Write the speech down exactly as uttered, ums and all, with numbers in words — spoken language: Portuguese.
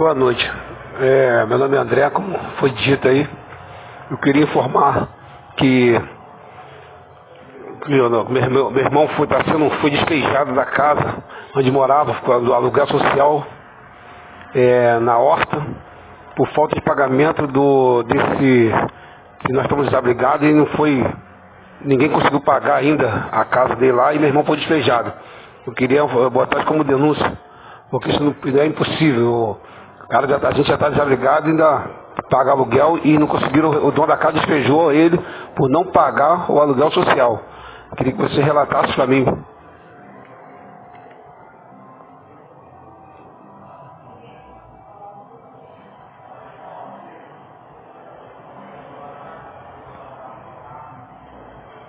Boa noite. É, meu nome é André, como foi dito aí. Eu queria informar que meu, meu, meu irmão foi, tá sendo, foi despejado da casa onde morava, do aluguel social, é, na horta, por falta de pagamento do, desse, que nós estamos desabrigados e não foi, ninguém conseguiu pagar ainda a casa dele lá e meu irmão foi despejado. Eu queria botar isso como denúncia, porque isso não, é impossível. O cara, já, a gente já está desabrigado e ainda paga aluguel e não conseguiram, o dono da casa despejou ele por não pagar o aluguel social. Eu queria que você relatasse para mim.